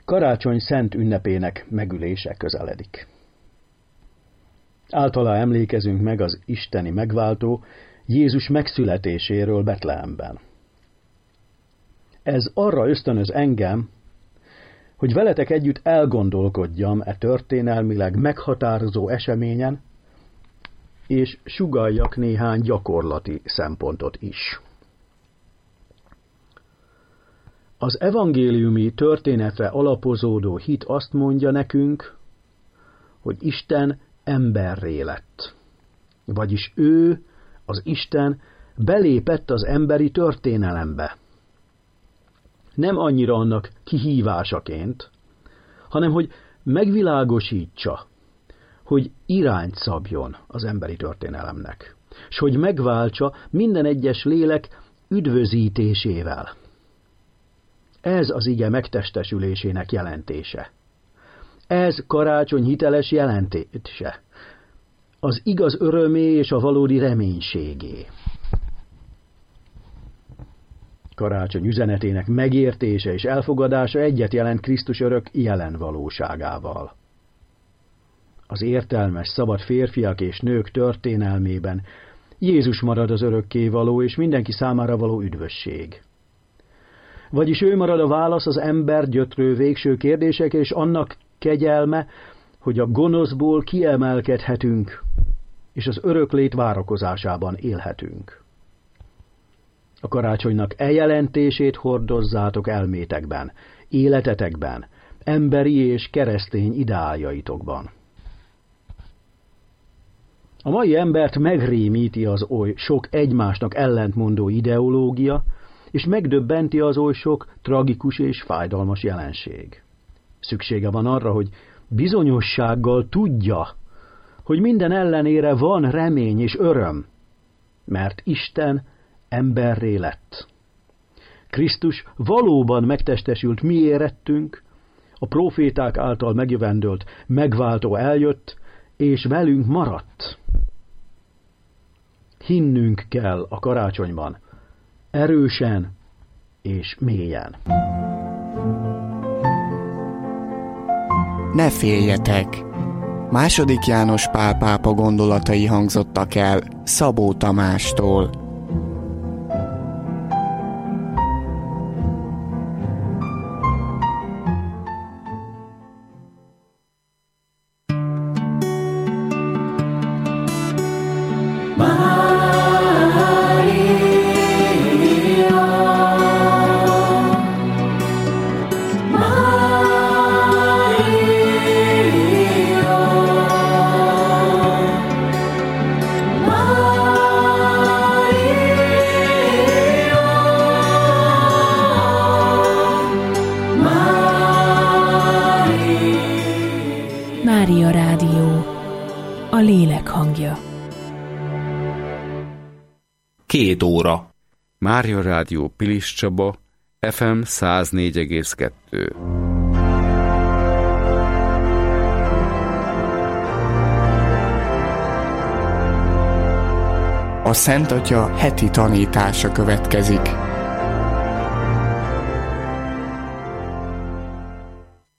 Karácsony szent ünnepének megülése közeledik. Általa emlékezünk meg az isteni megváltó Jézus megszületéséről Betlehemben. Ez arra ösztönöz engem, hogy veletek együtt elgondolkodjam e történelmileg meghatározó eseményen, és sugalljak néhány gyakorlati szempontot is. Az evangéliumi történetre alapozódó hit azt mondja nekünk, hogy Isten emberré lett. Vagyis ő, az Isten, belépett az emberi történelembe. Nem annyira annak kihívásaként, hanem hogy megvilágosítsa, hogy irányt szabjon az emberi történelemnek, s hogy megváltsa minden egyes lélek üdvözítésével. Ez az ige megtestesülésének jelentése. Ez karácsony hiteles jelentése. Az igaz örömé és a valódi reménységé. Karácsony üzenetének megértése és elfogadása egyet jelent Krisztus örök jelen valóságával. Az értelmes, szabad férfiak és nők történelmében Jézus marad az örökkévaló és mindenki számára való üdvösség. Vagyis ő marad a válasz az ember gyötrő végső kérdésekre, és annak kegyelme, hogy a gonoszból kiemelkedhetünk, és az öröklét várakozásában élhetünk. A karácsonynak jelentését hordozzátok elmétekben, életetekben, emberi és keresztény ideáljaitokban. A mai embert megrémíti az oly sok egymásnak ellentmondó ideológia, és megdöbbenti az oly sok tragikus és fájdalmas jelenség. Szüksége van arra, hogy bizonyossággal tudja, hogy minden ellenére van remény és öröm, mert Isten emberré lett. Krisztus valóban megtestesült, mi érettünk, a próféták által megjövendölt megváltó eljött, és velünk maradt. Hinnünk kell a karácsonyban, erősen és mélyen. Ne féljetek! II. János Pál pápa gondolatai hangzottak el Szabó Tamástól. Mária Rádió, a lélek hangja. 2 óra. Mária Rádió Pilis Csaba, FM 104,2. A Szent Atya heti tanítása következik.